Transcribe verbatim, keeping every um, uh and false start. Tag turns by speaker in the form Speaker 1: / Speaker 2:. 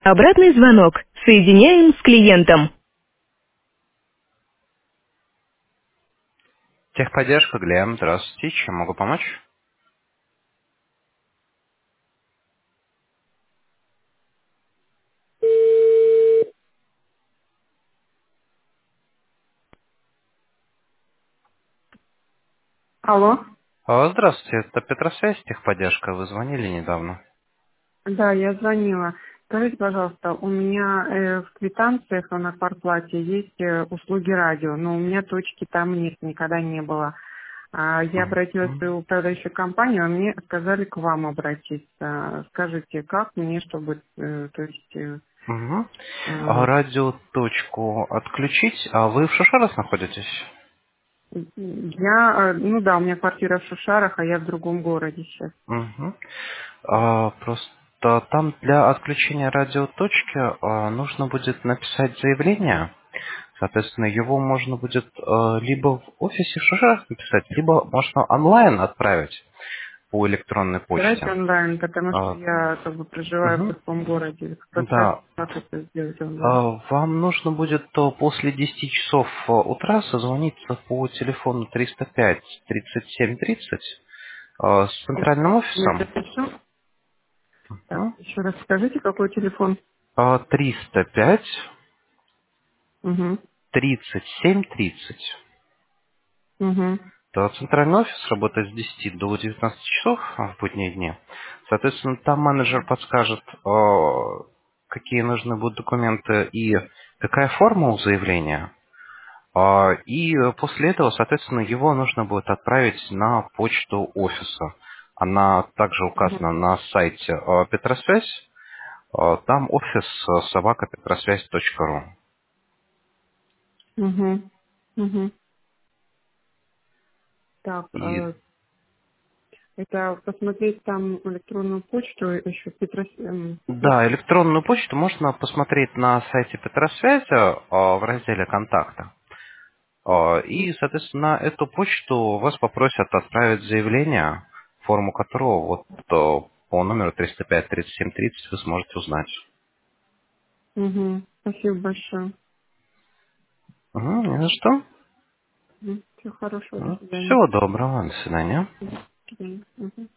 Speaker 1: Обратный звонок. Соединяем с клиентом.
Speaker 2: Техподдержка, Глеб. Здравствуйте. Чем могу помочь?
Speaker 3: Алло.
Speaker 2: А, Здравствуйте, это Петросвязь, техподдержка. Вы звонили недавно.
Speaker 3: Да, я звонила. Скажите, пожалуйста, у меня э, в квитанциях на квартплате есть э, услуги радио, но у меня точки там нет, никогда не было. А, я обратилась в
Speaker 2: Мгм.
Speaker 3: свою управляющую компанию, а мне сказали к вам обратиться. Скажите, как мне, чтобы, э, то есть, э,
Speaker 2: Мгм. А,
Speaker 3: э,
Speaker 2: Радиоточку отключить. А вы в Шушарах находитесь?
Speaker 3: я, э, ну да, у меня квартира в Шушарах, а я в другом городе сейчас.
Speaker 2: Мгм. А, Просто там для отключения радиоточки а, нужно будет написать заявление. Соответственно, его можно будет а, либо в офисе в Шушарах написать, либо можно онлайн отправить по электронной
Speaker 3: Давайте
Speaker 2: почте.
Speaker 3: онлайн, потому что
Speaker 2: А,
Speaker 3: я как бы проживаю в
Speaker 2: мгм.
Speaker 3: другом городе. Подскажите,
Speaker 2: Да,
Speaker 3: как это сделать онлайн?
Speaker 2: А, Вам нужно будет э, после десяти часов э, утра созвониться по телефону триста пять тридцать семь тридцать э, с центральным
Speaker 3: Я
Speaker 2: офисом.
Speaker 3: запишу. Так,
Speaker 2: М?
Speaker 3: еще раз скажите, какой телефон?
Speaker 2: Э, триста пять
Speaker 3: Угу.
Speaker 2: тридцать семь тридцать.
Speaker 3: Угу.
Speaker 2: Да, центральный офис работает с десяти до девятнадцати часов в будние дни. Соответственно, там менеджер подскажет, э, какие нужны будут документы и какая форма у заявления. А, И э, после этого, соответственно, его нужно будет отправить на почту офиса. Она также
Speaker 3: Угу.
Speaker 2: указана на сайте э, Петросвязь. Э, Там офис э, собака петросвязь точка ру.
Speaker 3: Угу. Угу. Так,
Speaker 2: И
Speaker 3: э, это посмотреть там электронную почту еще Петрос... эм,
Speaker 2: да,
Speaker 3: да?
Speaker 2: электронную почту можно посмотреть на сайте Петросвязи э, в разделе «Контакта». Э, И, соответственно, на эту почту вас попросят отправить заявление, форму которого вот э, по номеру триста пять тридцать семь тридцать вы сможете узнать.
Speaker 3: Угу. Спасибо большое.
Speaker 2: Угу, не за что.
Speaker 3: Всего хорошего, до
Speaker 2: Ну,
Speaker 3: свидания.
Speaker 2: всего доброго, до свидания.
Speaker 3: До свидания. Мгм.